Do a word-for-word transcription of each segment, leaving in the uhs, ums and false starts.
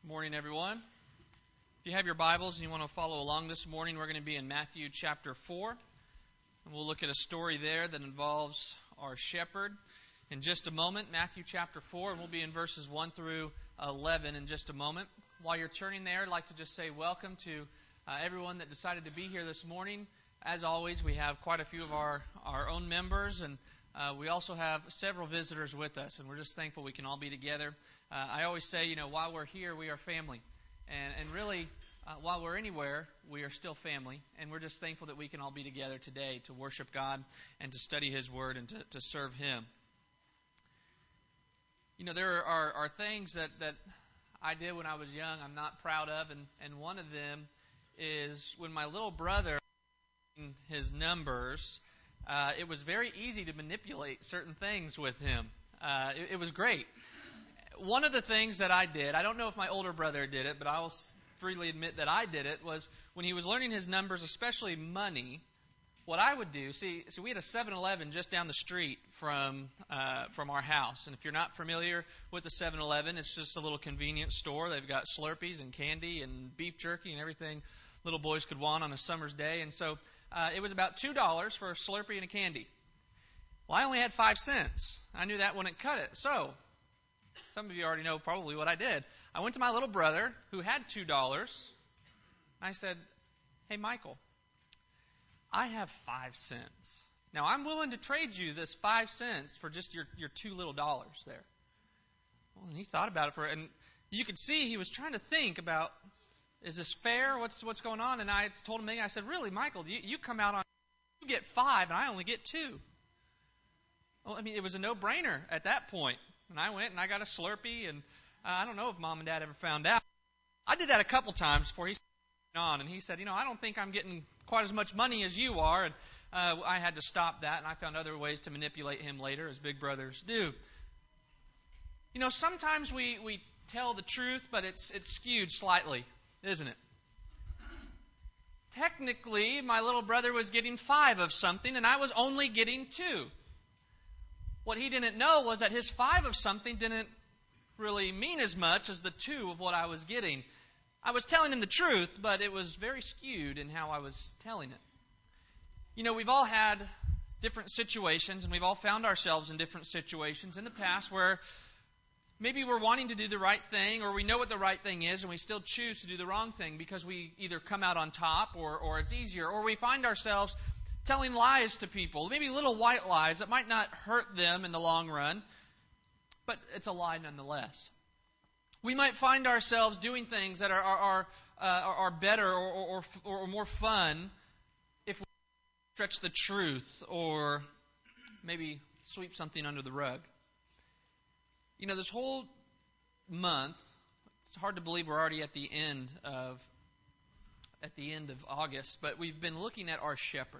Morning, everyone. If you have your Bibles and you want to follow along this morning, we're going to be in Matthew chapter four. And we'll look at a story there that involves our shepherd in just a moment. Matthew chapter four, and we'll be in verses one through eleven in just a moment. While you're turning there, I'd like to just say welcome to uh, everyone that decided to be here this morning. As always, we have quite a few of our, our own members, and uh, we also have several visitors with us, and we're just thankful we can all be together. Uh, I always say, you know, while we're here, we are family. And, and really, uh, while we're anywhere, we are still family. And we're just thankful that we can all be together today to worship God and to study His Word and to, to serve Him. You know, there are, are things that, that I did when I was young I'm not proud of. And, and one of them is when my little brother, his numbers, uh, it was very easy to manipulate certain things with him. Uh, it, it was great. One of the things that I did, I don't know if my older brother did it, but I will freely admit that I did it, was when he was learning his numbers, especially money, what I would do, see, see we had a seven eleven just down the street from uh, from our house. And if you're not familiar with the seven eleven, it's just a little convenience store. They've got Slurpees and candy and beef jerky and everything little boys could want on a summer's day. And so uh, it was about two dollars for a Slurpee and a candy. Well, I only had five cents. I knew that wouldn't cut it. So some of you already know probably what I did. I went to my little brother who had two dollars. I said, "Hey, Michael, I have five cents. Now, I'm willing to trade you this five cents for just your, your two little dollars there." Well, and he thought about it for, and you could see he was trying to think about, is this fair? What's what's going on? And I told him, I said, "Really, Michael, you, you come out on, you get five, and I only get two." Well, I mean, it was a no-brainer at that point. And I went and I got a Slurpee, and uh, I don't know if Mom and Dad ever found out. I did that a couple times before he started on, and he said, you know, I don't think I'm getting quite as much money as you are, and uh, I had to stop that, and I found other ways to manipulate him later, as big brothers do. You know, sometimes we, we tell the truth, but it's it's skewed slightly, isn't it? Technically, my little brother was getting five of something, and I was only getting two. What he didn't know was that his five of something didn't really mean as much as the two of what I was getting. I was telling him the truth, but it was very skewed in how I was telling it. You know, we've all had different situations, and we've all found ourselves in different situations in the past where maybe we're wanting to do the right thing, or we know what the right thing is, and we still choose to do the wrong thing because we either come out on top or, or it's easier, or we find ourselves telling lies to people, maybe little white lies that might not hurt them in the long run, but it's a lie nonetheless. We might find ourselves doing things that are are are, uh, are better or, or or more fun if we stretch the truth or maybe sweep something under the rug. You know, this whole month, it's hard to believe we're already at the end of at the end of August, but we've been looking at our shepherd.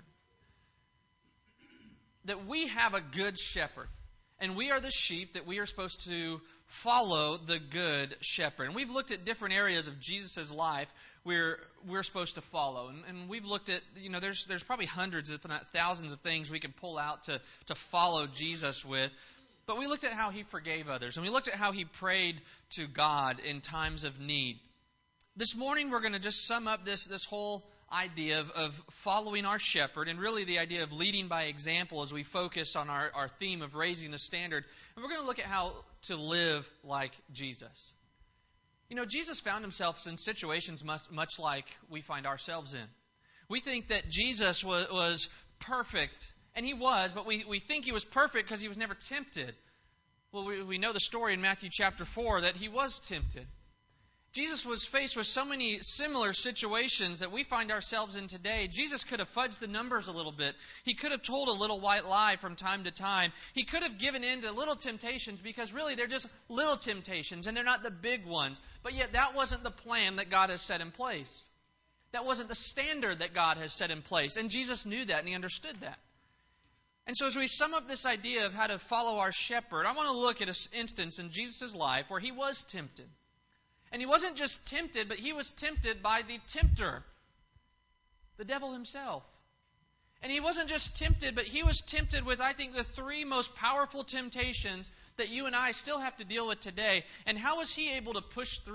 That we have a good shepherd, and we are the sheep that we are supposed to follow the good shepherd. And we've looked at different areas of Jesus' life where we're supposed to follow. And, and we've looked at, you know, there's there's probably hundreds, if not thousands of things we could pull out to, to follow Jesus with. But we looked at how He forgave others, and we looked at how He prayed to God in times of need. This morning we're going to just sum up this, this whole idea of, of following our shepherd, and really the idea of leading by example as we focus on our, our theme of raising the standard. And we're going to look at how to live like Jesus. You know, Jesus found Himself in situations much, much like we find ourselves in. We think that Jesus was, was perfect, and He was, but we, we think He was perfect because He was never tempted. Well, we, we know the story in Matthew chapter four that He was tempted. Jesus was faced with so many similar situations that we find ourselves in today. Jesus could have fudged the numbers a little bit. He could have told a little white lie from time to time. He could have given in to little temptations because really they're just little temptations and they're not the big ones. But yet that wasn't the plan that God has set in place. That wasn't the standard that God has set in place. And Jesus knew that and He understood that. And so as we sum up this idea of how to follow our shepherd, I want to look at an instance in Jesus' life where He was tempted. And He wasn't just tempted, but He was tempted by the tempter, the devil himself. And He wasn't just tempted, but He was tempted with, I think, the three most powerful temptations that you and I still have to deal with today. And how was He able to push through?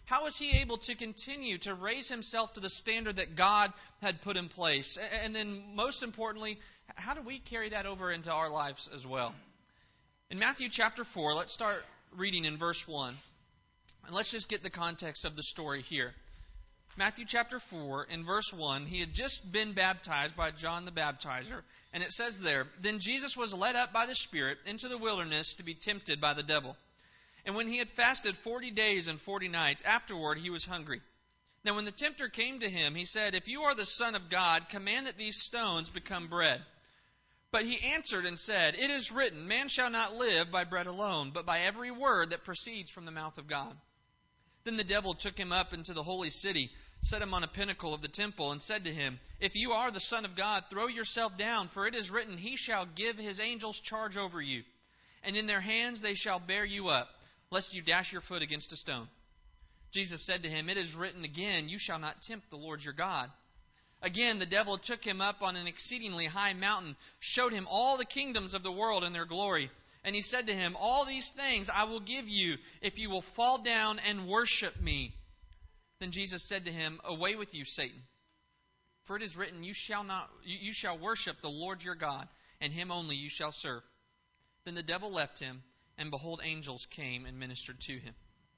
How was he able to continue to raise himself to the standard that God had put in place? And then, most importantly, how do we carry that over into our lives as well? In Matthew chapter four, let's start reading in verse one. And let's just get the context of the story here. Matthew chapter four, in verse one, he had just been baptized by John the Baptizer. And it says there, "Then Jesus was led up by the Spirit into the wilderness to be tempted by the devil. And when he had fasted forty days and forty nights, afterward he was hungry. Now when the tempter came to him, he said, 'If you are the Son of God, command that these stones become bread.' But he answered and said, 'It is written, man shall not live by bread alone, but by every word that proceeds from the mouth of God.' Then the devil took him up into the holy city, set him on a pinnacle of the temple, and said to him, 'If you are the Son of God, throw yourself down, for it is written, He shall give His angels charge over you, and in their hands they shall bear you up, lest you dash your foot against a stone.' Jesus said to him, 'It is written again, you shall not tempt the Lord your God.' Again the devil took him up on an exceedingly high mountain, showed him all the kingdoms of the world and their glory. And he said to him, 'All these things I will give you, if you will fall down and worship me.' Then Jesus said to him, 'Away with you, Satan. For it is written, you shall not, you shall worship the Lord your God, and Him only you shall serve.' Then the devil left him, and behold, angels came and ministered to him."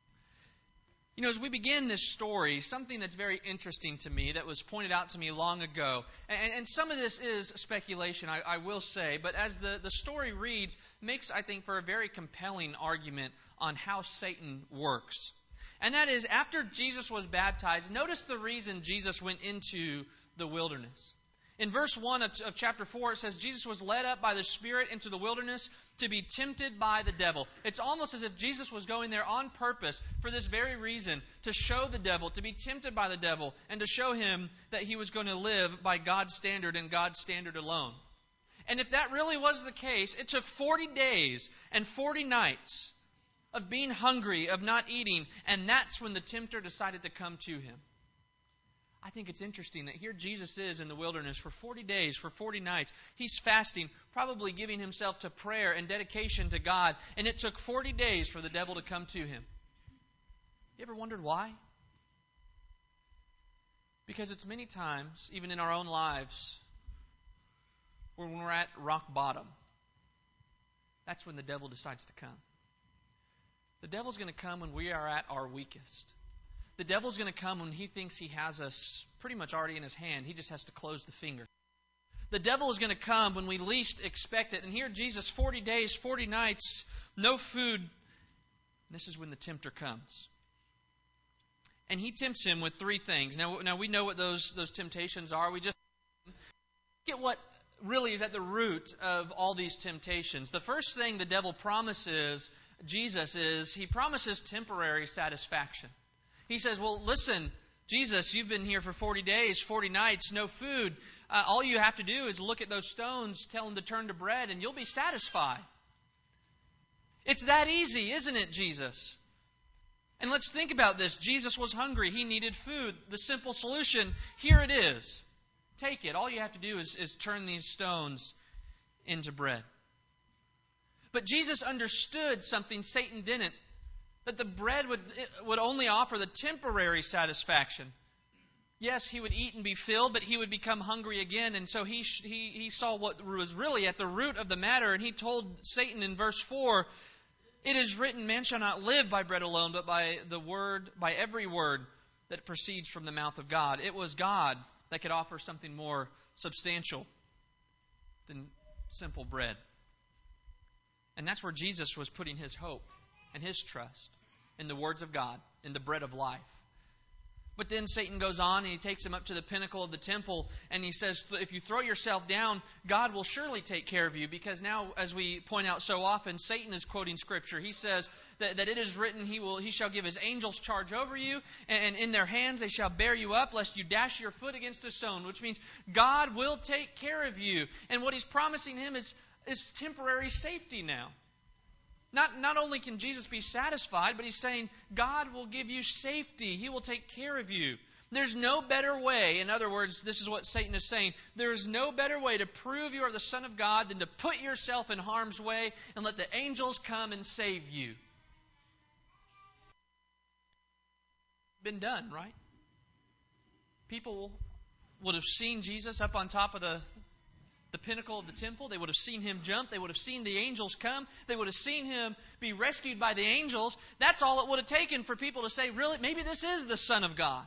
You know, as we begin this story, something that's very interesting to me that was pointed out to me long ago, and, and some of this is speculation, I, I will say, but as the, the story reads, makes, I think, for a very compelling argument on how Satan works. And that is, after Jesus was baptized, notice the reason Jesus went into the wilderness. In verse one of, of chapter four, it says, Jesus was led up by the Spirit into the wilderness to be tempted by the devil. It's almost as if Jesus was going there on purpose for this very reason, to show the devil, to be tempted by the devil, and to show him that he was going to live by God's standard and God's standard alone. And if that really was the case, it took forty days and forty nights of being hungry, of not eating, and that's when the tempter decided to come to him. I think it's interesting that here Jesus is in the wilderness for forty days, for forty nights. He's fasting, probably giving himself to prayer and dedication to God. And it took forty days for the devil to come to him. You ever wondered why? Because it's many times, even in our own lives, when we're at rock bottom, that's when the devil decides to come. The devil's going to come when we are at our weakest. The devil's going to come when he thinks he has us pretty much already in his hand. He just has to close the finger. The devil is going to come when we least expect it. And here Jesus, forty days, forty nights, no food. This is when the tempter comes. And he tempts him with three things. Now, now we know what those, those temptations are. We just get what really is at the root of all these temptations. The first thing the devil promises Jesus is, he promises temporary satisfaction. He says, well, listen, Jesus, you've been here for forty days, forty nights, no food. Uh, all you have to do is look at those stones, tell them to turn to bread, and you'll be satisfied. It's that easy, isn't it, Jesus? And let's think about this. Jesus was hungry. He needed food. The simple solution, here it is. Take it. All you have to do is, is turn these stones into bread. But Jesus understood something Satan didn't. That the bread would, would only offer the temporary satisfaction. Yes, he would eat and be filled, but he would become hungry again. And so he, he, he saw what was really at the root of the matter. And he told Satan in verse four, "It is written, man shall not live by bread alone, but by the word, by every word that proceeds from the mouth of God." It was God that could offer something more substantial than simple bread. And that's where Jesus was putting his hope and his trust in the words of God, in the bread of life. But then Satan goes on and he takes him up to the pinnacle of the temple and he says, if you throw yourself down, God will surely take care of you. Because now, as we point out so often, Satan is quoting Scripture. He says that, that it is written, he will he shall give his angels charge over you, and in their hands they shall bear you up, lest you dash your foot against a stone. Which means God will take care of you. And what he's promising him is, is temporary safety now. Not, not only can Jesus be satisfied, but he's saying God will give you safety. He will take care of you. There's no better way. In other words, this is what Satan is saying. There is no better way to prove you are the Son of God than to put yourself in harm's way and let the angels come and save you. been done, right? People would have seen Jesus up on top of the, the pinnacle of the temple. They would have seen him jump. They would have seen the angels come. They would have seen him be rescued by the angels. That's all it would have taken for people to say, really, maybe this is the Son of God.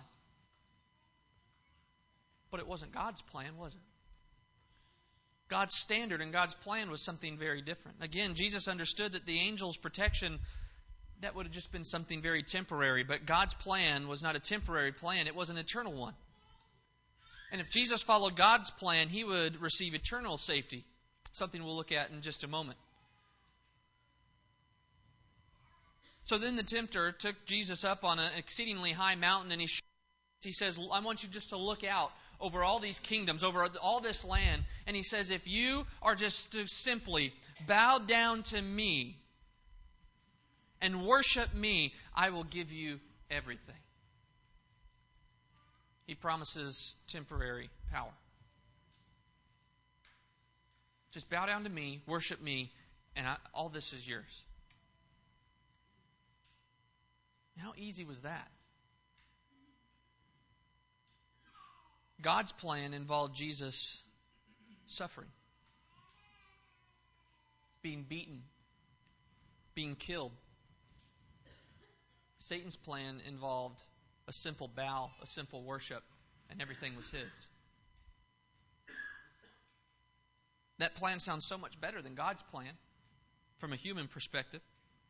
But it wasn't God's plan, was it? God's standard and God's plan was something very different. Again, Jesus understood that the angels' protection, that would have just been something very temporary. But God's plan was not a temporary plan. It was an eternal one. And if Jesus followed God's plan, he would receive eternal safety. Something we'll look at in just a moment. So then the tempter took Jesus up on an exceedingly high mountain, and he, he says, I want you just to look out over all these kingdoms, over all this land. And he says, if you are just to simply bow down to me and worship me, I will give you everything. He promises temporary power. Just bow down to me, worship me, and I, all this is yours. How easy was that? God's plan involved Jesus suffering, being beaten, being killed. Satan's plan involved a simple bow, a simple worship, and everything was his. That plan sounds so much better than God's plan from a human perspective.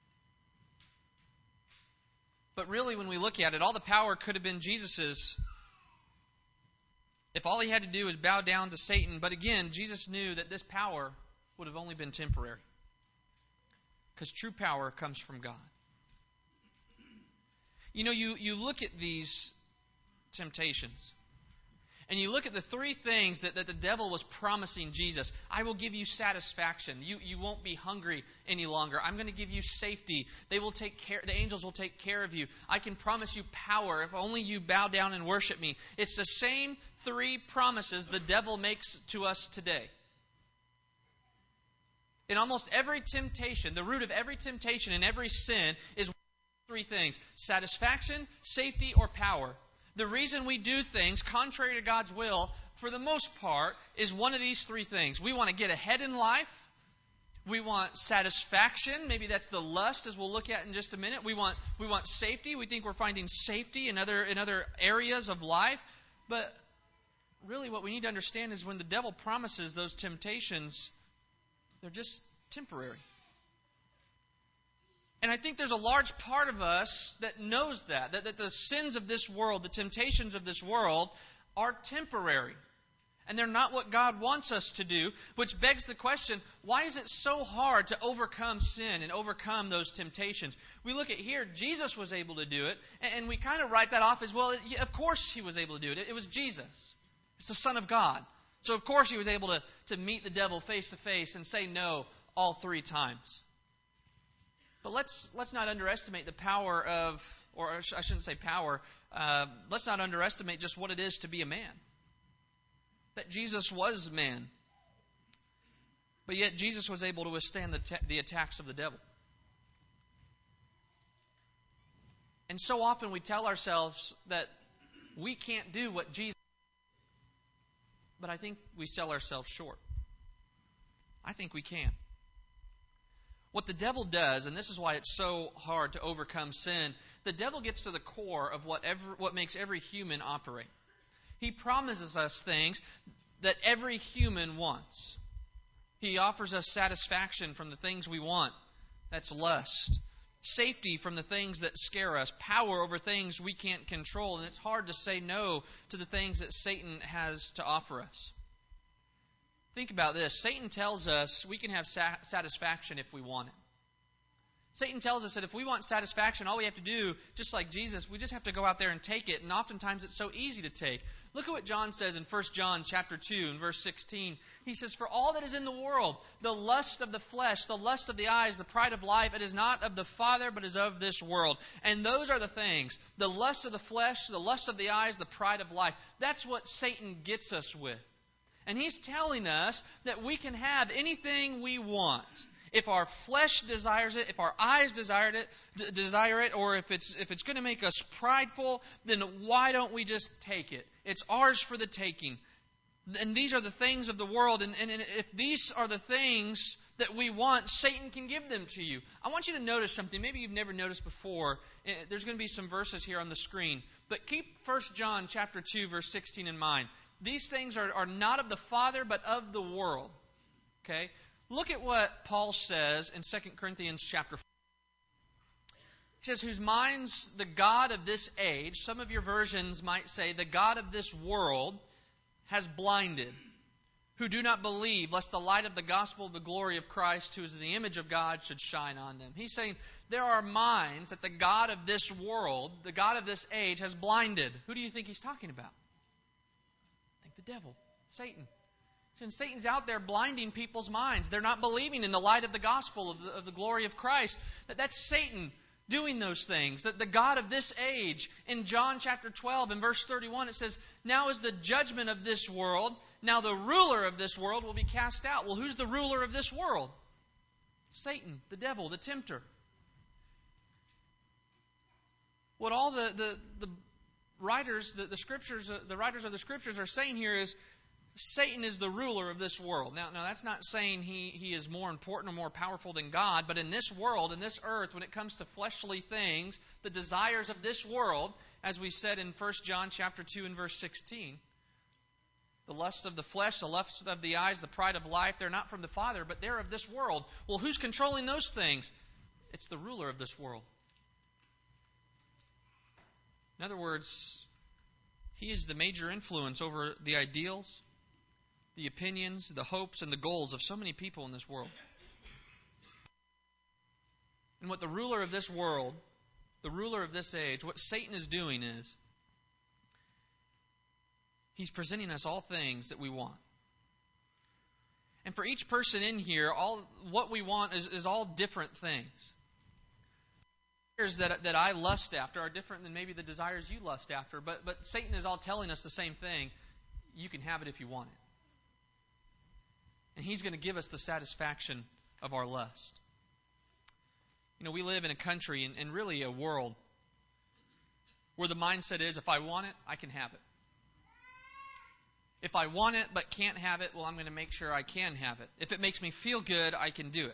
But really, when we look at it, all the power could have been Jesus's if all he had to do was bow down to Satan. But again, Jesus knew that this power would have only been temporary, because true power comes from God. You know, you, you look at these temptations, and you look at the three things that, that the devil was promising Jesus. I will give you satisfaction. You, you won't be hungry any longer. I'm going to give you safety. They will take care. The angels will take care of you. I can promise you power if only you bow down and worship me. It's the same three promises the devil makes to us today. In almost every temptation, the root of every temptation and every sin is three things: satisfaction, safety, or power. The reason we do things contrary to God's will, for the most part, is one of these three things. We want to get ahead in life. We want satisfaction. Maybe that's the lust, as we'll look at in just a minute. We want we want safety. We think we're finding safety in other in other areas of life. But really what we need to understand is when the devil promises those temptations, they're just temporary. And I think there's a large part of us that knows that, that, that the sins of this world, the temptations of this world, are temporary. And they're not what God wants us to do, which begs the question, why is it so hard to overcome sin and overcome those temptations? We look at here, Jesus was able to do it, and we kind of write that off as, well, of course he was able to do it. It was Jesus. It's the Son of God. So of course he was able to, to meet the devil face to face and say no all three times. But let's let's not underestimate the power of, or I shouldn't say power, uh, let's not underestimate just what it is to be a man. That Jesus was man. But yet Jesus was able to withstand the, ta- the attacks of the devil. And so often we tell ourselves that we can't do what Jesus did. But I think we sell ourselves short. I think we can. What the devil does, and this is why it's so hard to overcome sin, the devil gets to the core of whatever, what makes every human operate. He promises us things that every human wants. He offers us satisfaction from the things we want. That's lust. Safety from the things that scare us. Power over things we can't control. And it's hard to say no to the things that Satan has to offer us. Think about this. Satan tells us we can have sa- satisfaction if we want it. Satan tells us that if we want satisfaction, all we have to do, just like Jesus, we just have to go out there and take it. And oftentimes it's so easy to take. Look at what John says in First John chapter two and verse sixteen. He says, "For all that is in the world, the lust of the flesh, the lust of the eyes, the pride of life, it is not of the Father, but is of this world." And those are the things, the lust of the flesh, the lust of the eyes, the pride of life. That's what Satan gets us with. And he's telling us that we can have anything we want. If our flesh desires it, if our eyes desire it, d- desire it, or if it's if it's going to make us prideful, then why don't we just take it? It's ours for the taking. And these are the things of the world. And, and, and if these are the things that we want, Satan can give them to you. I want you to notice something. Maybe you've never noticed before. There's going to be some verses here on the screen. But keep First John chapter two, verse sixteen in mind. These things are, are not of the Father, but of the world. Okay? Look at what Paul says in Second Corinthians chapter four. He says, whose minds the God of this age, some of your versions might say, the God of this world has blinded, who do not believe, lest the light of the gospel of the glory of Christ, who is in the image of God, should shine on them. He's saying there are minds that the God of this world, the God of this age, has blinded. Who do you think he's talking about? I think the devil, Satan. And Satan's out there blinding people's minds. They're not believing in the light of the gospel of the, of the glory of Christ. That that's Satan doing those things. That the God of this age, in John chapter twelve and verse thirty-one, it says, now is the judgment of this world. Now the ruler of this world will be cast out. Well, who's the ruler of this world? Satan, the devil, the tempter. What all the, the, the writers, the, the scriptures, uh, the writers of the scriptures are saying here is, Satan is the ruler of this world. Now, now that's not saying he, he is more important or more powerful than God, but in this world, in this earth, when it comes to fleshly things, the desires of this world, as we said in First John chapter two and verse sixteen, the lust of the flesh, the lust of the eyes, the pride of life, they're not from the Father, but they're of this world. Well, who's controlling those things? It's the ruler of this world. In other words, he is the major influence over the ideals, the opinions, the hopes, and the goals of so many people in this world. And what the ruler of this world, the ruler of this age, what Satan is doing is, he's presenting us all things that we want. And for each person in here, all what we want is, is all different things. The desires that, that I lust after are different than maybe the desires you lust after. But, but Satan is all telling us the same thing. You can have it if you want it. And he's going to give us the satisfaction of our lust. You know, we live in a country and, and really a world where the mindset is, if I want it, I can have it. If I want it but can't have it, well, I'm going to make sure I can have it. If it makes me feel good, I can do it.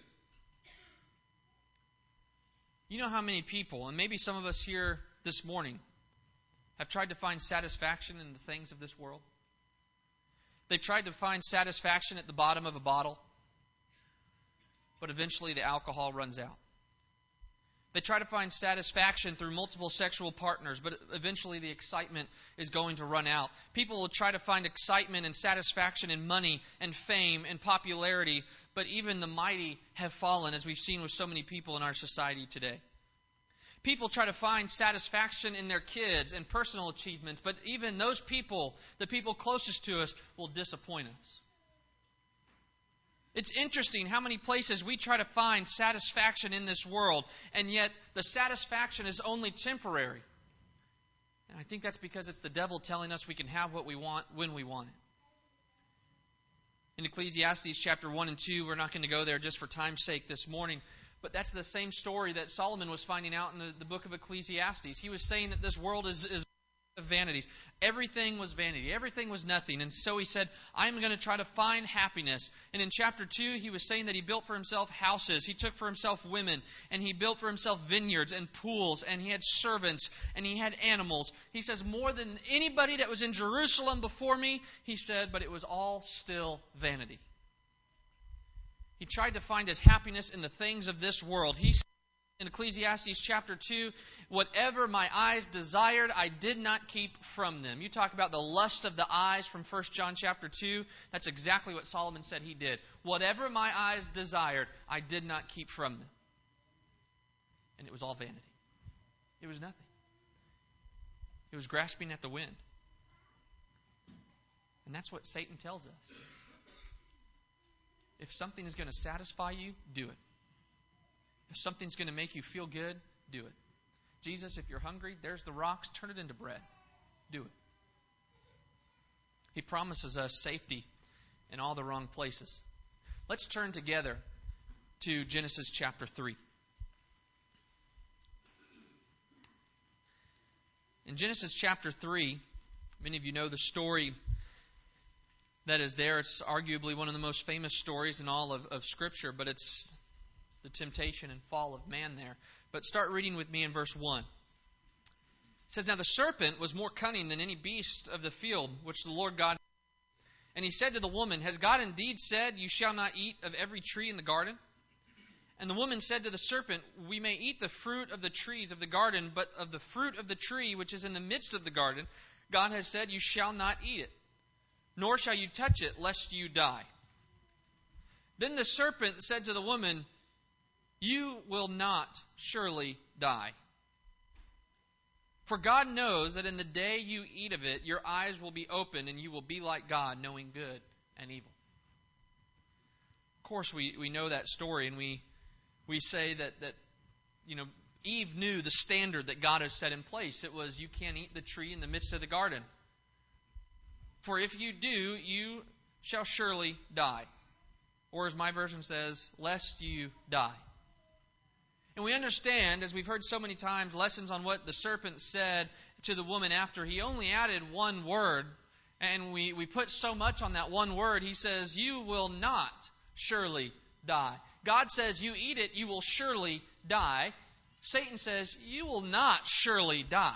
You know how many people, and maybe some of us here this morning, have tried to find satisfaction in the things of this world? They've tried to find satisfaction at the bottom of a bottle, but eventually the alcohol runs out. They try to find satisfaction through multiple sexual partners, but eventually the excitement is going to run out. People will try to find excitement and satisfaction in money and fame and popularity, but even the mighty have fallen, as we've seen with so many people in our society today. People try to find satisfaction in their kids and personal achievements, but even those people, the people closest to us, will disappoint us. It's interesting how many places we try to find satisfaction in this world, and yet the satisfaction is only temporary. And I think that's because it's the devil telling us we can have what we want when we want it. In Ecclesiastes chapter one and two, we're not going to go there just for time's sake this morning, but that's the same story that Solomon was finding out in the, the book of Ecclesiastes. He was saying that this world is, is of vanities. Everything was vanity. Everything was nothing. And so he said, I'm going to try to find happiness. And in chapter two, he was saying that he built for himself houses. He took for himself women. And he built for himself vineyards and pools. And he had servants. And he had animals. He says, more than anybody that was in Jerusalem before me, he said, but it was all still vanity. He tried to find his happiness in the things of this world. He said in Ecclesiastes chapter two, whatever my eyes desired, I did not keep from them. You talk about the lust of the eyes from First John chapter two. That's exactly what Solomon said he did. Whatever my eyes desired, I did not keep from them. And it was all vanity. It was nothing. It was grasping at the wind. And that's what Satan tells us. If something is going to satisfy you, do it. If something's going to make you feel good, do it. Jesus, if you're hungry, there's the rocks, turn it into bread. Do it. He promises us safety in all the wrong places. Let's turn together to Genesis chapter three. In Genesis chapter three, many of you know the story that is there. It's arguably one of the most famous stories in all of, of Scripture, but it's the temptation and fall of man there. But start reading with me in verse one. It says, "Now the serpent was more cunning than any beast of the field which the Lord God made. And he said to the woman, Has God indeed said, You shall not eat of every tree in the garden? And the woman said to the serpent, We may eat the fruit of the trees of the garden, but of the fruit of the tree which is in the midst of the garden, God has said, You shall not eat it, nor shall you touch it, lest you die. Then the serpent said to the woman, You will not surely die. For God knows that in the day you eat of it, your eyes will be opened, and you will be like God, knowing good and evil." Of course, we, we know that story, and we we say that, that you know Eve knew the standard that God has set in place. It was, you can't eat the tree in the midst of the garden. For if you do, you shall surely die. Or as my version says, lest you die. And we understand, as we've heard so many times, lessons on what the serpent said to the woman after he only added one word. And we, we put so much on that one word. He says, you will not surely die. God says, you eat it, you will surely die. Satan says, you will not surely die.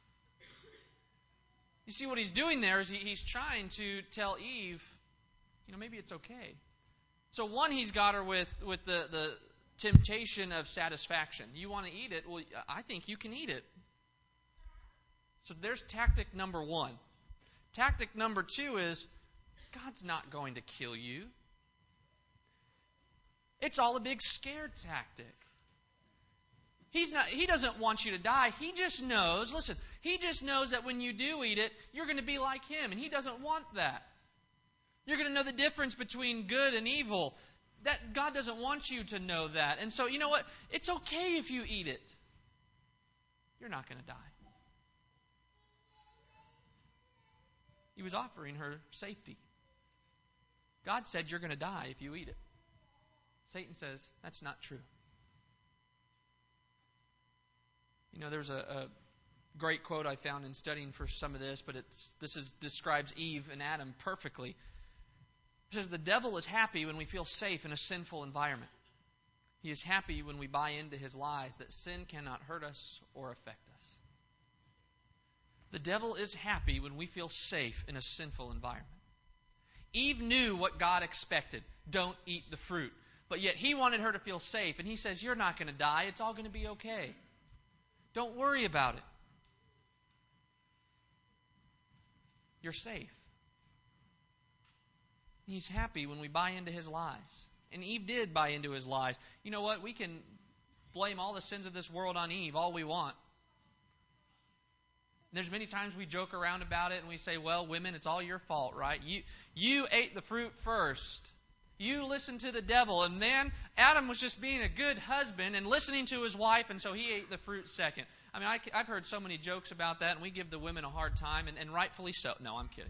You see, what he's doing there is he, he's trying to tell Eve, you know, maybe it's okay. So one, he's got her with, with the, the temptation of satisfaction. You want to eat it? Well, I think you can eat it. So there's tactic number one. Tactic number two is, God's not going to kill you. It's all a big scare tactic. He's not, he doesn't want you to die. He just knows, listen, he just knows that when you do eat it, you're going to be like him, and he doesn't want that. You're going to know the difference between good and evil. That God doesn't want you to know that. And so, you know what? It's okay if you eat it. You're not going to die. He was offering her safety. God said you're going to die if you eat it. Satan says, that's not true. You know, there's a, a great quote I found in studying for some of this, but it's this is describes Eve and Adam perfectly. It says, the devil is happy when we feel safe in a sinful environment. He is happy when we buy into his lies that sin cannot hurt us or affect us. The devil is happy when we feel safe in a sinful environment. Eve knew what God expected. Don't eat the fruit. But yet he wanted her to feel safe. And he says, you're not going to die. It's all going to be okay. Don't worry about it. You're safe. He's happy when we buy into his lies. And Eve did buy into his lies. You know what? We can blame all the sins of this world on Eve all we want. There's many times we joke around about it and we say, well, women, it's all your fault, right? You you ate the fruit first. You listened to the devil. And man, Adam was just being a good husband and listening to his wife, and so he ate the fruit second. I mean, I, I've heard so many jokes about that, and we give the women a hard time, and, and rightfully so. No, I'm kidding.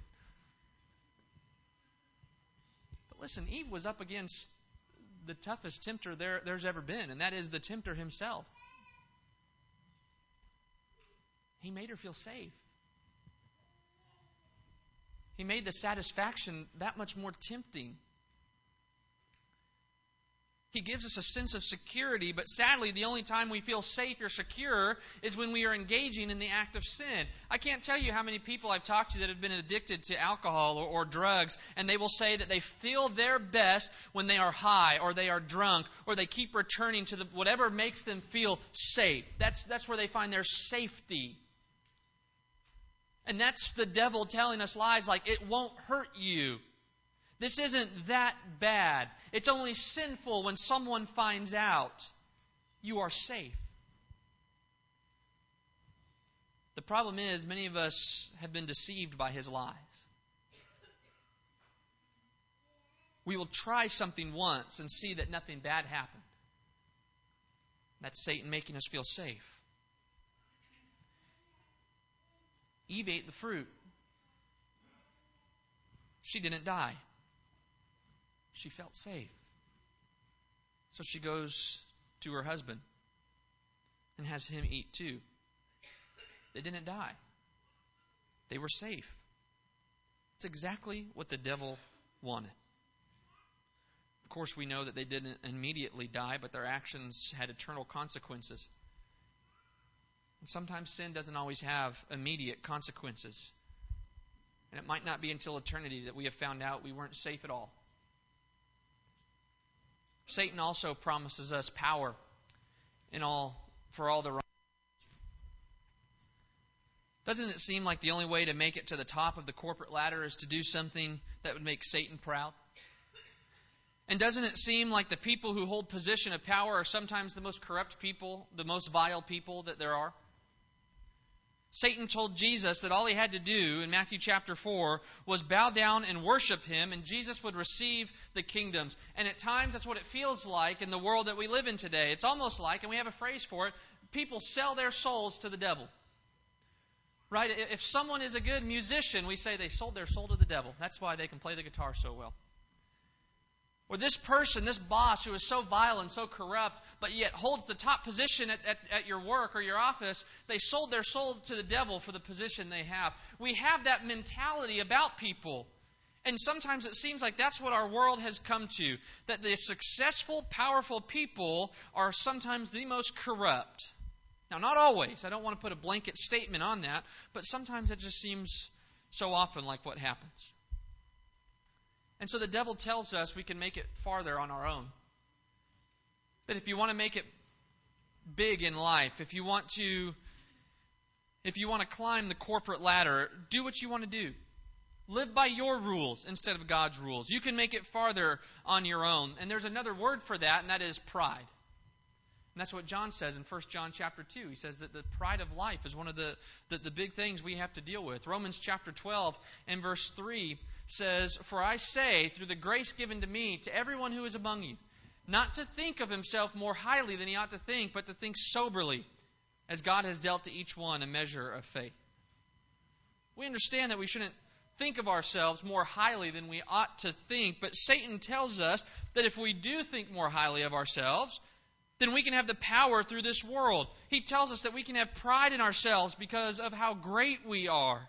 But listen, Eve was up against the toughest tempter there, there's ever been, and that is the tempter himself. He made her feel safe. He made the satisfaction that much more tempting. He gives us a sense of security, but sadly, the only time we feel safe or secure is when we are engaging in the act of sin. I can't tell you how many people I've talked to that have been addicted to alcohol or, or drugs, and they will say that they feel their best when they are high or they are drunk or they keep returning to the, whatever makes them feel safe. That's, that's where they find their safety. And that's the devil telling us lies like, it won't hurt you. This isn't that bad. It's only sinful when someone finds out. You are safe. The problem is, many of us have been deceived by his lies. We will try something once and see that nothing bad happened. That's Satan making us feel safe. Eve ate the fruit. She didn't die. She felt safe. So she goes to her husband and has him eat too. They didn't die. They were safe. It's exactly what the devil wanted. Of course, we know that they didn't immediately die, but their actions had eternal consequences. And sometimes sin doesn't always have immediate consequences. And it might not be until eternity that we have found out we weren't safe at all. Satan also promises us power in all for all the right. Doesn't it seem like the only way to make it to the top of the corporate ladder is to do something that would make Satan proud? And doesn't it seem like the people who hold position of power are sometimes the most corrupt people, the most vile people that there are? Satan told Jesus that all he had to do in Matthew chapter four was bow down and worship him, and Jesus would receive the kingdoms. And at times that's what it feels like in the world that we live in today. It's almost like, and we have a phrase for it, people sell their souls to the devil. Right? If someone is a good musician, we say they sold their soul to the devil. That's why they can play the guitar so well. Or this person, this boss who is so vile and so corrupt, but yet holds the top position at, at, at your work or your office, they sold their soul to the devil for the position they have. We have that mentality about people. And sometimes it seems like that's what our world has come to. That the successful, powerful people are sometimes the most corrupt. Now, not always. I don't want to put a blanket statement on that. But sometimes it just seems so often like what happens. And so the devil tells us we can make it farther on our own. That if you want to make it big in life, if you want to, if you want to climb the corporate ladder, do what you want to do. Live by your rules instead of God's rules. You can make it farther on your own. And there's another word for that, and that is pride. And that's what John says in First John chapter two. He says that the pride of life is one of the, the, the big things we have to deal with. Romans chapter twelve and verse three says, "For I say, through the grace given to me, to everyone who is among you, not to think of himself more highly than he ought to think, but to think soberly, as God has dealt to each one a measure of faith." We understand that we shouldn't think of ourselves more highly than we ought to think, but Satan tells us that if we do think more highly of ourselves, then we can have the power through this world. He tells us that we can have pride in ourselves because of how great we are.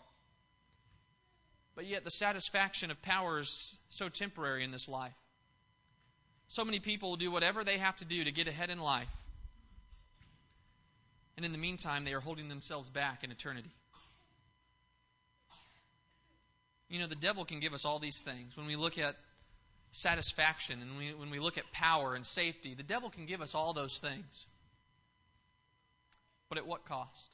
But yet the satisfaction of power is so temporary in this life. So many people will do whatever they have to do to get ahead in life. And in the meantime, they are holding themselves back in eternity. You know, the devil can give us all these things. When we look at satisfaction and we, when we look at power and safety, the devil can give us all those things. But at what cost?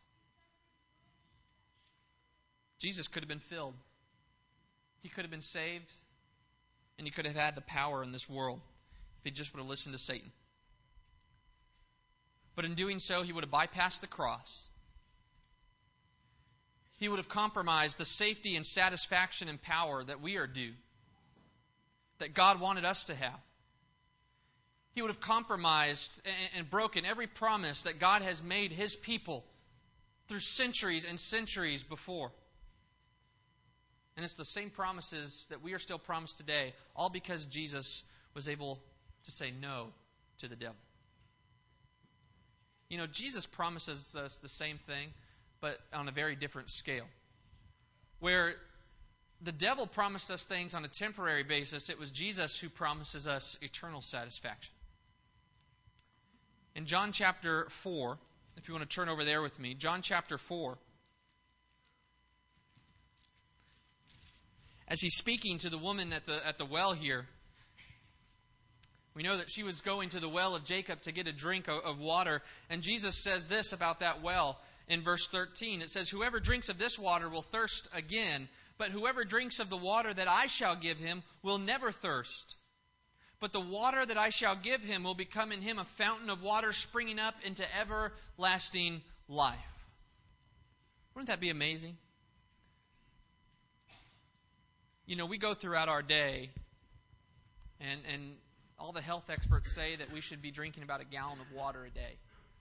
Jesus could have been filled. He could have been saved. And he could have had the power in this world if he just would have listened to Satan. But in doing so, he would have bypassed the cross. He would have compromised the safety and satisfaction and power that we are due, that God wanted us to have. He would have compromised and broken every promise that God has made his people through centuries and centuries before. And it's the same promises that we are still promised today, all because Jesus was able to say no to the devil. You know, Jesus promises us the same thing, but on a very different scale. Where the devil promised us things on a temporary basis, it was Jesus who promises us eternal satisfaction. In John chapter four, if you want to turn over there with me, John chapter four, as he's speaking to the woman at the at the well here, we know that she was going to the well of Jacob to get a drink of, of water, and Jesus says this about that well in verse thirteen. It says, "Whoever drinks of this water will thirst again, but whoever drinks of the water that I shall give him will never thirst. But the water that I shall give him will become in him a fountain of water springing up into everlasting life." Wouldn't that be amazing? You know, we go throughout our day, and, and all the health experts say that we should be drinking about a gallon of water a day.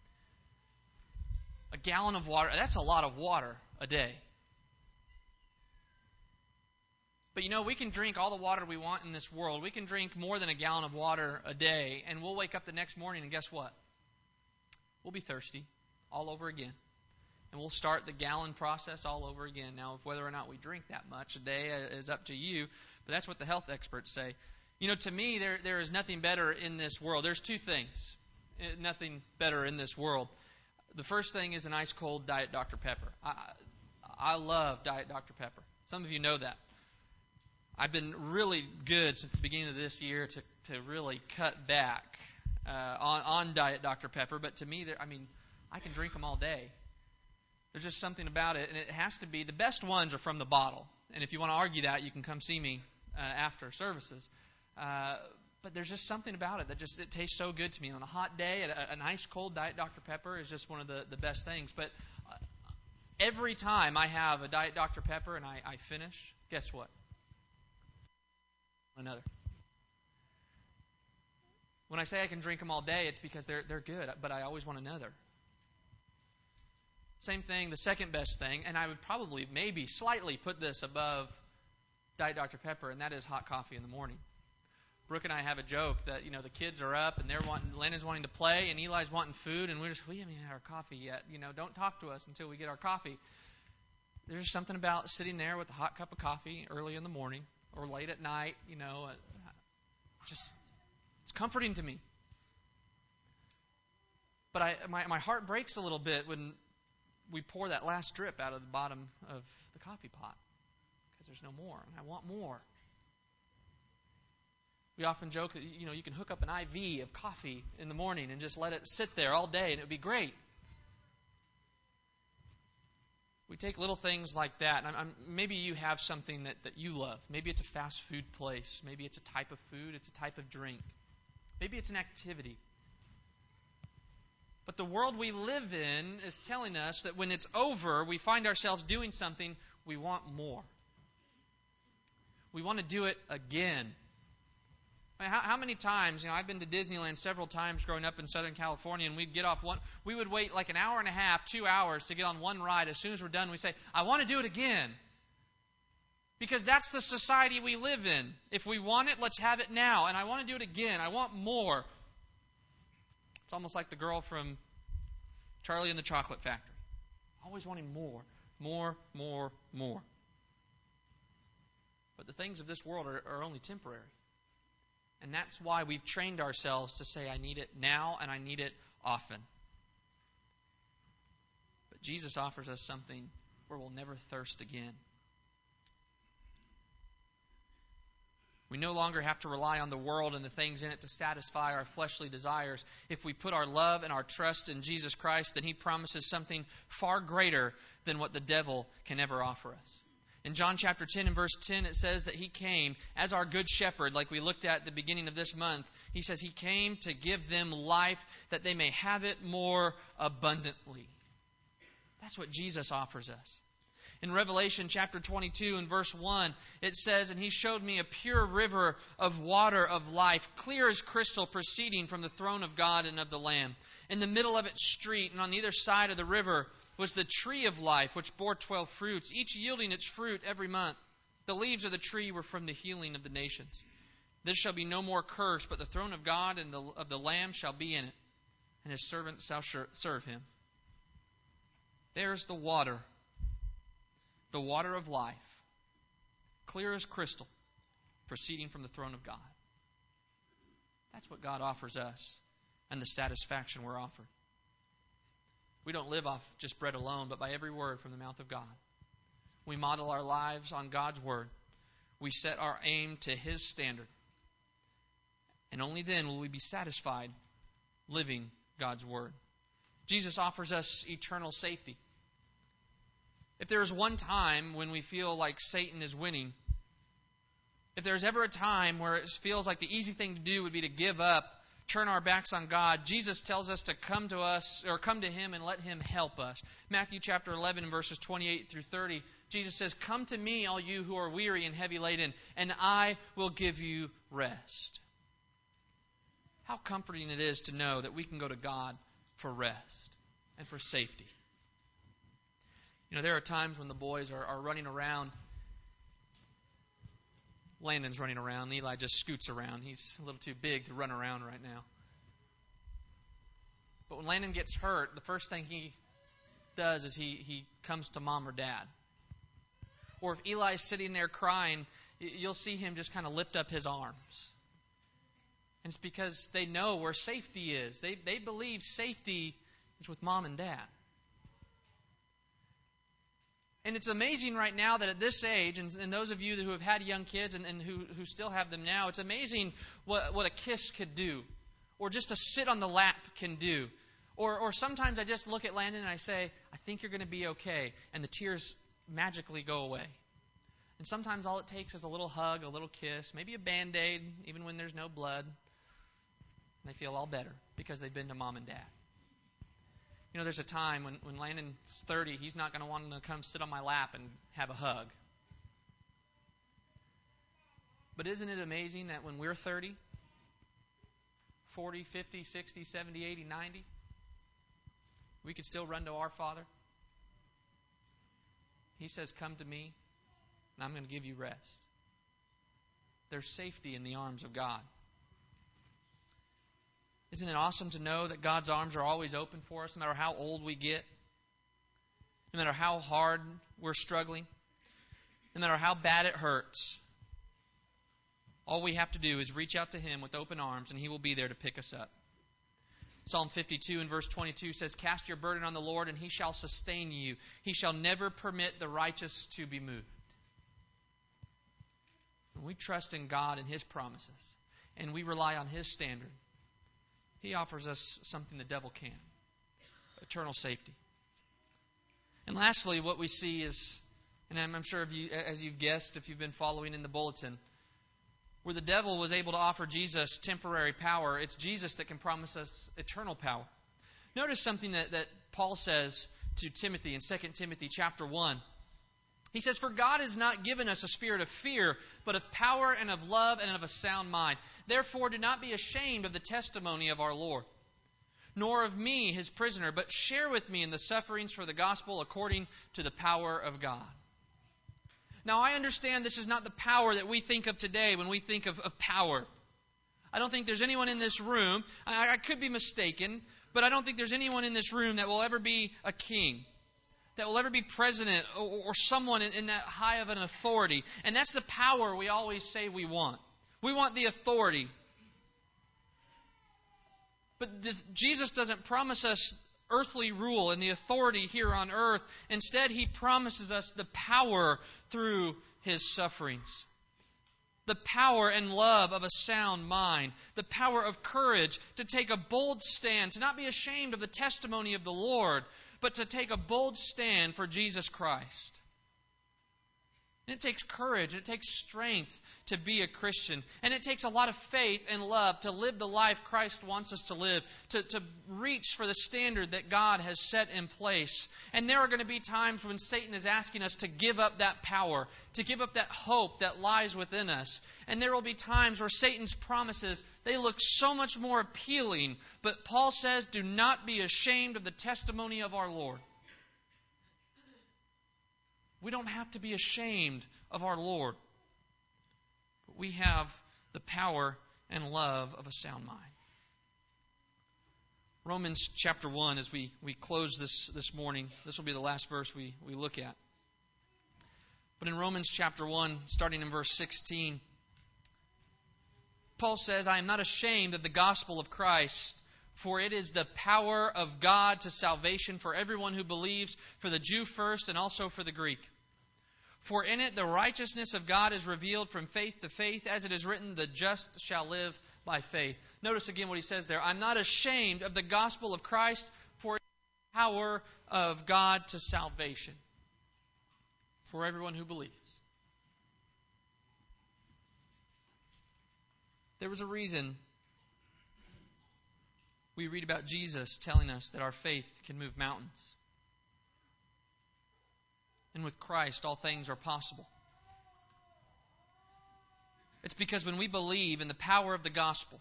A gallon of water, that's a lot of water a day. But you know, we can drink all the water we want in this world. We can drink more than a gallon of water a day, and we'll wake up the next morning and guess what? We'll be thirsty all over again. And we'll start the gallon process all over again. Now, whether or not we drink that much a day is up to you, but that's what the health experts say. You know, to me, there there is nothing better in this world. There's two things. Nothing better in this world. The first thing is an ice cold Diet Doctor Pepper. I, I love Diet Doctor Pepper. Some of you know that. I've been really good since the beginning of this year to, to really cut back uh, on, on Diet Doctor Pepper. But to me, I mean, I can drink them all day. There's just something about it, and it has to be, the best ones are from the bottle. And if you want to argue that, you can come see me uh, after services. Uh, but there's just something about it that just, it tastes so good to me. On a hot day, a, a nice cold Diet Doctor Pepper is just one of the, the best things. But uh, every time I have a Diet Doctor Pepper and I, I finish, guess what? Another. When I say I can drink them all day, it's because they're they're good, but I always want another. Same thing, the second best thing, and I would probably maybe slightly put this above Diet Doctor Pepper, and that is hot coffee in the morning. Brooke and I have a joke that, you know, the kids are up and they're wanting, Landon's wanting to play and Eli's wanting food, and we're just, we haven't had our coffee yet. You know, don't talk to us until we get our coffee. There's just something about sitting there with a hot cup of coffee early in the morning or late at night, you know, just, it's comforting to me. But I, my, my heart breaks a little bit when we pour that last drip out of the bottom of the coffee pot because there's no more, and I want more. We often joke that, you know, you can hook up an I V of coffee in the morning and just let it sit there all day, and it would be great. We take little things like that, and I'm, maybe you have something that, that you love. Maybe it's a fast food place. Maybe it's a type of food. It's a type of drink. Maybe it's an activity. But the world we live in is telling us that when it's over, we find ourselves doing something, we want more. We want to do it again. I mean, how, how many times, you know, I've been to Disneyland several times growing up in Southern California, and we'd get off one, we would wait like an hour and a half, two hours to get on one ride. As soon as we're done, we say, I want to do it again. Because that's the society we live in. If we want it, let's have it now. And I want to do it again. I want more. It's almost like the girl from Charlie and the Chocolate Factory. Always wanting more, more, more, more. But the things of this world are, are only temporary. And that's why we've trained ourselves to say, I need it now and I need it often. But Jesus offers us something where we'll never thirst again. We no longer have to rely on the world and the things in it to satisfy our fleshly desires. If we put our love and our trust in Jesus Christ, then He promises something far greater than what the devil can ever offer us. In John chapter ten and verse ten, it says that He came as our good shepherd, like we looked at at the beginning of this month. He says He came to give them life that they may have it more abundantly. That's what Jesus offers us. In Revelation chapter twenty-two and verse one, it says, And He showed me a pure river of water of life, clear as crystal, proceeding from the throne of God and of the Lamb. In the middle of its street and on either side of the river was the tree of life, which bore twelve fruits, each yielding its fruit every month. The leaves of the tree were from the healing of the nations. There shall be no more curse, but the throne of God and the, of the Lamb shall be in it, and His servants shall serve Him. There's the water. The water of life, clear as crystal, proceeding from the throne of God. That's what God offers us and the satisfaction we're offered. We don't live off just bread alone, but by every word from the mouth of God. We model our lives on God's word. We set our aim to His standard. And only then will we be satisfied living God's word. Jesus offers us eternal safety. If there is one time when we feel like Satan is winning, if there's ever a time where it feels like the easy thing to do would be to give up, turn our backs on God, Jesus tells us to come to us, or come to Him and let Him help us. Matthew chapter eleven, verses twenty-eight through thirty, Jesus says, Come to me, all you who are weary and heavy laden, and I will give you rest. How comforting it is to know that we can go to God for rest and for safety. You know, there are times when the boys are, are running around Landon's running around. Eli just scoots around. He's a little too big to run around right now. But when Landon gets hurt, the first thing he does is he, he comes to mom or dad. Or if Eli's sitting there crying, you'll see him just kind of lift up his arms. And it's because they know where safety is. They, they believe safety is with mom and dad. And it's amazing right now that at this age, and, and those of you who have had young kids and, and who, who still have them now, it's amazing what, what a kiss could do. Or just a sit on the lap can do. Or, or sometimes I just look at Landon and I say, I think you're going to be okay. And the tears magically go away. And sometimes all it takes is a little hug, a little kiss, maybe a Band-Aid, even when there's no blood. And they feel all better because they've been to mom and dad. You know, there's a time when, when Landon's thirty, he's not going to want to come sit on my lap and have a hug. But isn't it amazing that when we're thirty, forty, fifty, sixty, seventy, eighty, ninety, we could still run to our Father? He says, come to me, and I'm going to give you rest. There's safety in the arms of God. Isn't it awesome to know that God's arms are always open for us, no matter how old we get, no matter how hard we're struggling, no matter how bad it hurts? All we have to do is reach out to Him with open arms, and He will be there to pick us up. Psalm fifty-two and verse twenty-two says, cast your burden on the Lord, and He shall sustain you. He shall never permit the righteous to be moved. When we trust in God and His promises, and we rely on His standard, He offers us something the devil can't. Eternal safety. And lastly, what we see is, and I'm, I'm sure if you, as you've guessed, if you've been following in the bulletin, where the devil was able to offer Jesus temporary power, it's Jesus that can promise us eternal power. Notice something that, that Paul says to Timothy in Second Timothy chapter one. He says, for God has not given us a spirit of fear, but of power and of love and of a sound mind. Therefore, do not be ashamed of the testimony of our Lord, nor of me, His prisoner, but share with me in the sufferings for the gospel according to the power of God. Now, I understand this is not the power that we think of today when we think of, of power. I don't think there's anyone in this room, I, I could be mistaken, but I don't think there's anyone in this room that will ever be a king, that will ever be president or, or someone in, in that high of an authority. And that's the power we always say we want. We want the authority. But the, Jesus doesn't promise us earthly rule and the authority here on earth. Instead, He promises us the power through His sufferings. The power and love of a sound mind. The power of courage to take a bold stand, to not be ashamed of the testimony of the Lord, but to take a bold stand for Jesus Christ. And it takes courage, it takes strength to be a Christian. And it takes a lot of faith and love to live the life Christ wants us to live, to, to reach for the standard that God has set in place. And there are going to be times when Satan is asking us to give up that power, to give up that hope that lies within us. And there will be times where Satan's promises, they look so much more appealing. But Paul says, do not be ashamed of the testimony of our Lord. We don't have to be ashamed of our Lord. But we have the power and love of a sound mind. Romans chapter one, as we, we close this, this morning, this will be the last verse we, we look at. But in Romans chapter one, starting in verse sixteen, Paul says, I am not ashamed of the gospel of Christ, for it is the power of God to salvation for everyone who believes, for the Jew first and also for the Greek. For in it the righteousness of God is revealed from faith to faith, as it is written, the just shall live by faith. Notice again what he says there. I'm not ashamed of the gospel of Christ, for it is the power of God to salvation for everyone who believes. There was a reason we read about Jesus telling us that our faith can move mountains. And with Christ, all things are possible. It's because when we believe in the power of the gospel,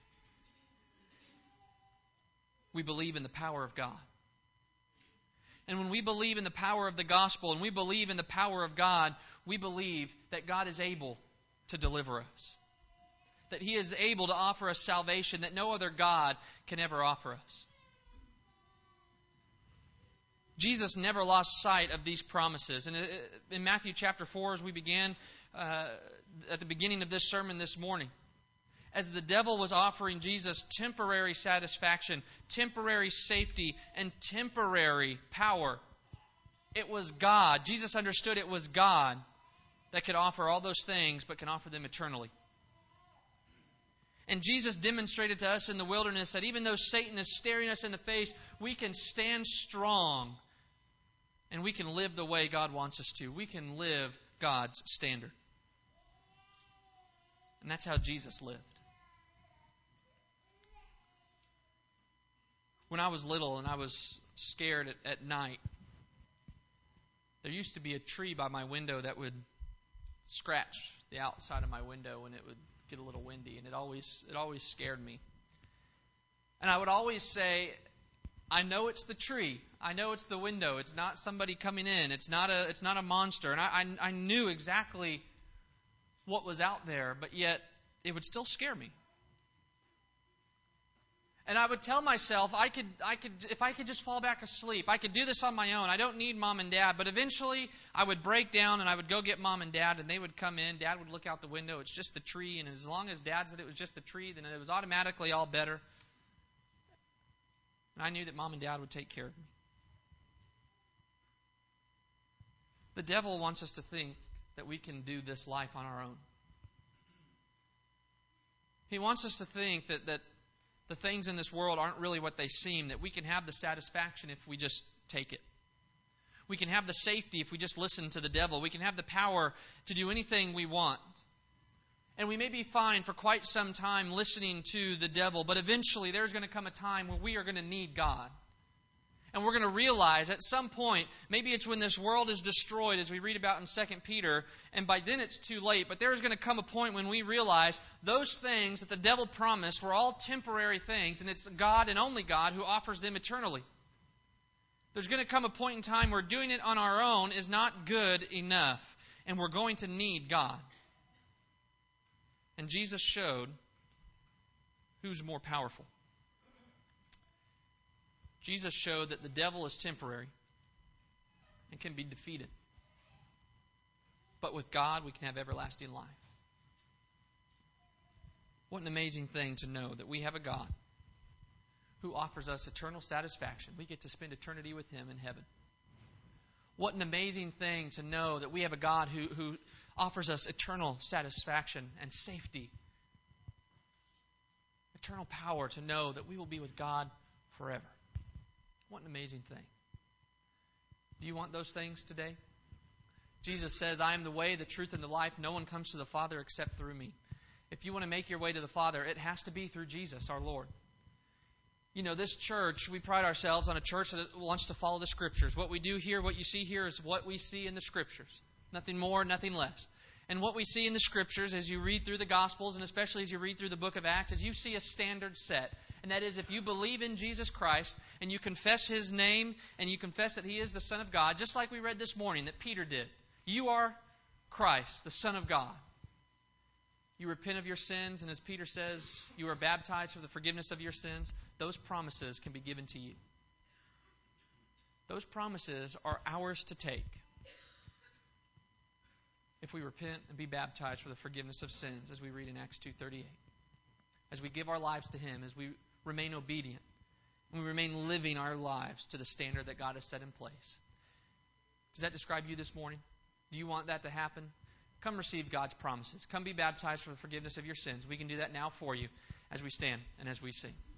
we believe in the power of God. And when we believe in the power of the gospel and we believe in the power of God, we believe that God is able to deliver us. That He is able to offer us salvation that no other God can ever offer us. Jesus never lost sight of these promises. And in Matthew chapter four, as we began uh, at the beginning of this sermon this morning, as the devil was offering Jesus temporary satisfaction, temporary safety, and temporary power, it was God. Jesus understood it was God that could offer all those things, but can offer them eternally. And Jesus demonstrated to us in the wilderness that even though Satan is staring us in the face, we can stand strong and we can live the way God wants us to. We can live God's standard. And that's how Jesus lived. When I was little and I was scared at, at night, there used to be a tree by my window that would scratch the outside of my window when it would get a little windy, and it always it always scared me. And I would always say, I know it's the tree. I know it's the window. It's not somebody coming in. It's not a it's not a monster. And I, I, I knew exactly what was out there, but yet it would still scare me. And I would tell myself, I could, I could, if I could just fall back asleep, I could do this on my own. I don't need mom and dad. But eventually, I would break down and I would go get mom and dad, and they would come in. Dad would look out the window. It's just the tree, and as long as Dad said it was just the tree, then it was automatically all better. And I knew that mom and dad would take care of me. The devil wants us to think that we can do this life on our own. He wants us to think that that. The things in this world aren't really what they seem, that we can have the satisfaction if we just take it. We can have the safety if we just listen to the devil. We can have the power to do anything we want. And we may be fine for quite some time listening to the devil, but eventually there's going to come a time where we are going to need God. And we're going to realize at some point, maybe it's when this world is destroyed, as we read about in Second Peter, and by then it's too late. But there's going to come a point when we realize those things that the devil promised were all temporary things, and it's God and only God who offers them eternally. There's going to come a point in time where doing it on our own is not good enough, and we're going to need God. And Jesus showed who's more powerful. Jesus showed that the devil is temporary and can be defeated. But with God, we can have everlasting life. What an amazing thing to know that we have a God who offers us eternal satisfaction. We get to spend eternity with Him in heaven. What an amazing thing to know that we have a God who, who offers us eternal satisfaction and safety. Eternal power to know that we will be with God forever. What an amazing thing. Do you want those things today? Jesus says, I am the way, the truth, and the life. No one comes to the Father except through me. If you want to make your way to the Father, it has to be through Jesus, our Lord. You know, this church, we pride ourselves on a church that wants to follow the Scriptures. What we do here, what you see here, is what we see in the Scriptures. Nothing more, nothing less. And what we see in the Scriptures as you read through the Gospels, and especially as you read through the book of Acts, is you see a standard set. And that is, if you believe in Jesus Christ and you confess His name and you confess that He is the Son of God, just like we read this morning that Peter did, you are Christ, the Son of God. You repent of your sins, and as Peter says, you are baptized for the forgiveness of your sins. Those promises can be given to you. Those promises are ours to take if we repent and be baptized for the forgiveness of sins, as we read in Acts two thirty-eight. As we give our lives to Him, as we remain obedient, and we remain living our lives to the standard that God has set in place. Does that describe you this morning? Do you want that to happen? Come receive God's promises. Come be baptized for the forgiveness of your sins. We can do that now for you as we stand and as we sing.